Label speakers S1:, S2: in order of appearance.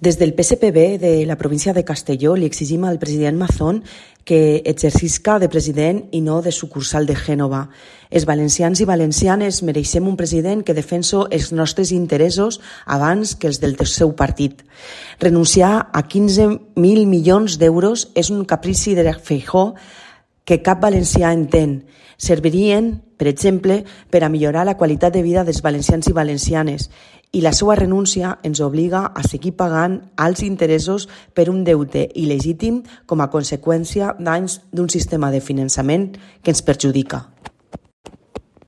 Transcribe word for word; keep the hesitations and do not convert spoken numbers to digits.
S1: Des del P S P B de la província de Castelló li exigim al president Mazón que exercisca de president i no de sucursal de Gènova. Els valencians i valencianes mereixem un president que defensa els nostres interessos abans que els del seu partit. Renunciar a quinze mil milions d'euros és un caprici de Feijóo que cap valencià entén. Servirien, per exemple, per a millorar la qualitat de vida dels valencians i valencianes, i la seva renúncia ens obliga a seguir pagant alts interessos per un deute il·legítim com a conseqüència d'anys d'un sistema de finançament que ens perjudica.